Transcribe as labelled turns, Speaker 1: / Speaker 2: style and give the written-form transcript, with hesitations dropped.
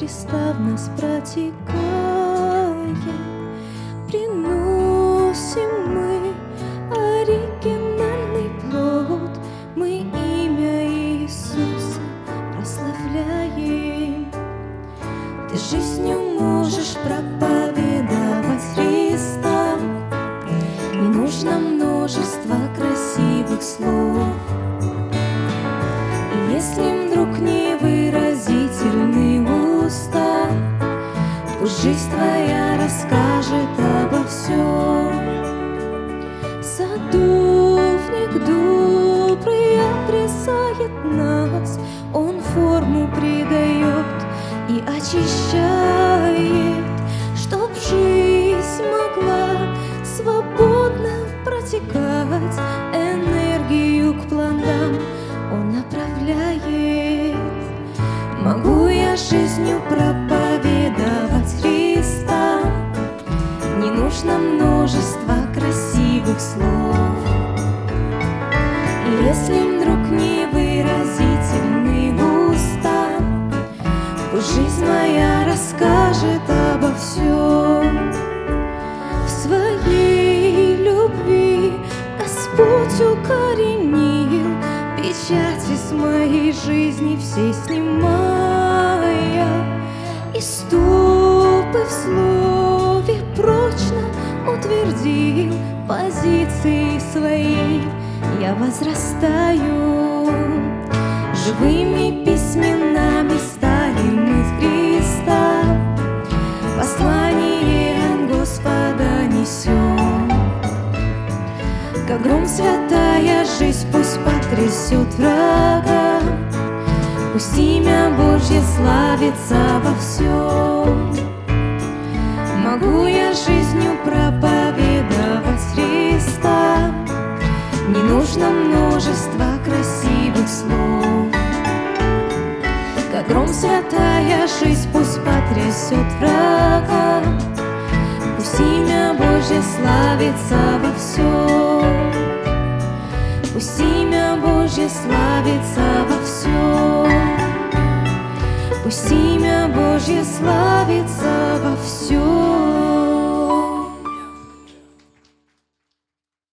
Speaker 1: Христа в нас протекает. Приносим мы оригинальный плод, мы имя Иисуса прославляем. Ты жизнью можешь проповедовать Христа, не нужно множество красивых слов. И если вдруг невыразительны уста, пусть жизнь твоя расскажет обо всем. Садовник добрый отрезает нас, он форму придает и очищает, чтоб жизнь могла свободно протекать, энергию к плодам он направляет. Могу я жизнью проповедовать Христа, не нужно множество красивых слов. И если вдруг невыразительны уста, пусть жизнь моя расскажет обо всем. В своей любви Господь укоренил печати с моей жизни все снимая, и стопы в слове прочно утвердил. Позиции своей я возрастаю, живыми письменами стали мы в Христа, послание Господа несем. Как гром святая жизнь пусть потрясет врага, пусть имя Божье славится во всем. Могу я жизнью проповедовать Христа, не нужно множество красивых слов. Как гром святая жизнь пусть потрясет врага, пусть имя Божье славится во всем. Пусть имя Божье славится во всем. Пусть имя Божье славится во всем.